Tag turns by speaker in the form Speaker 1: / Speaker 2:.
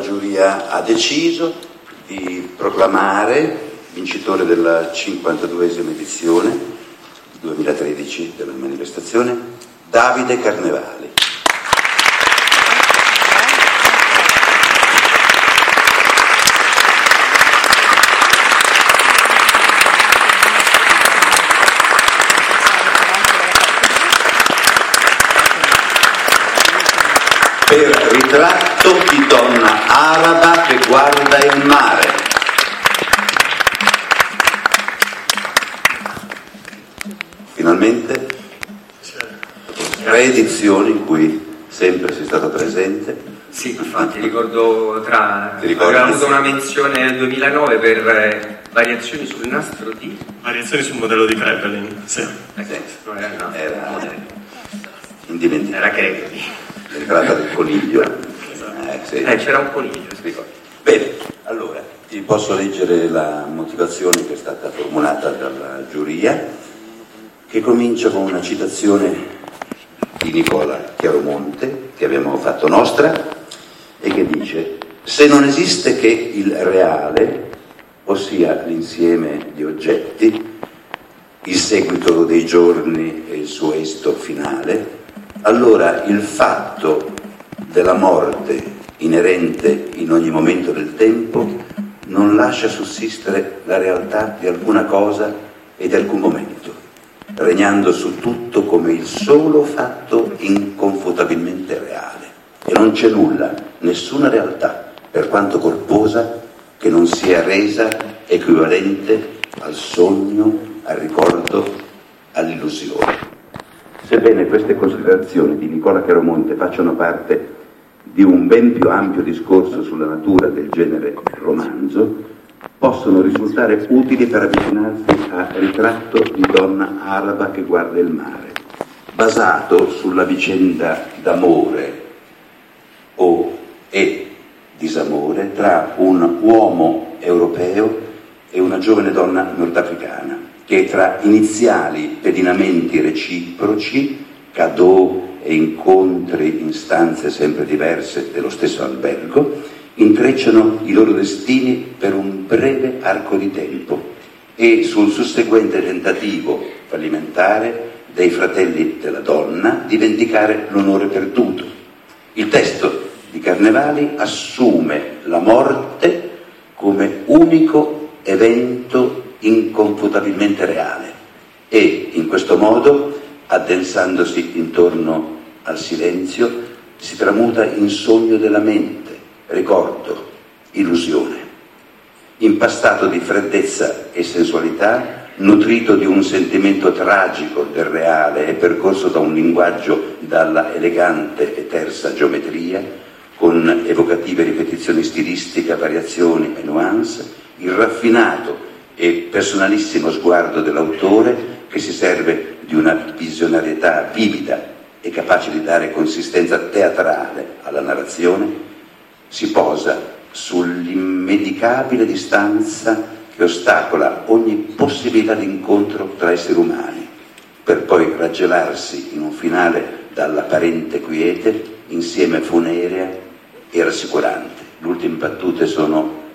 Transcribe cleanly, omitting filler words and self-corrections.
Speaker 1: giuria ha deciso di proclamare vincitore della 52esima edizione 2013 della manifestazione Davide Carnevali. Per ritratto di donna araba che guarda il mare. Finalmente 3 edizioni in cui sempre sei stato presente.
Speaker 2: Sì, infatti ricordo
Speaker 1: aveva
Speaker 2: avuto una menzione nel 2009 per variazioni sul nastro di...
Speaker 3: Variazioni sul modello di Kraepelin, sì.
Speaker 1: Era indimenticabile.
Speaker 2: Era Gregory.
Speaker 1: L'entrata del coniglio. Sì.
Speaker 2: C'era un coniglio, si ricorda.
Speaker 1: Bene, allora ti posso leggere la motivazione che è stata formulata dalla giuria, che comincia con una citazione di Nicola Chiaromonte, che abbiamo fatto nostra, e che dice: se non esiste che il reale, ossia l'insieme di oggetti, il seguito dei giorni e il suo esito finale, allora il fatto della morte inerente in ogni momento del tempo non lascia sussistere la realtà di alcuna cosa e di alcun momento, regnando su tutto come il solo fatto inconfutabilmente reale. E non c'è nulla, nessuna realtà, per quanto corposa, che non sia resa equivalente al sogno, al ricordo, all'illusione. Sebbene queste considerazioni di Nicola Chiaromonte facciano parte di un ben più ampio discorso sulla natura del genere romanzo, possono risultare utili per avvicinarsi a Ritratto di donna araba che guarda il mare, basato sulla vicenda d'amore e disamore tra un uomo europeo e una giovane donna nordafricana, che tra iniziali pedinamenti reciproci, cadeau e incontri in stanze sempre diverse dello stesso albergo, intrecciano i loro destini per un breve arco di tempo e sul susseguente tentativo fallimentare dei fratelli della donna di vendicare l'onore perduto. Il testo di Carnevali assume la morte come unico evento inconfutabilmente reale e in questo modo, addensandosi intorno al silenzio, si tramuta in sogno della mente, ricordo, illusione. Impastato di freddezza e sensualità, nutrito di un sentimento tragico del reale e percorso da un linguaggio dalla elegante e tersa geometria, con evocative ripetizioni stilistiche, variazioni e nuance, il raffinato e personalissimo sguardo dell'autore, che si serve di una visionarietà vivida e capace di dare consistenza teatrale alla narrazione, si posa sull'immedicabile distanza che ostacola ogni possibilità di incontro tra esseri umani, per poi raggelarsi in un finale dall'apparente quiete, insieme funerea e rassicurante. Le ultime battute sono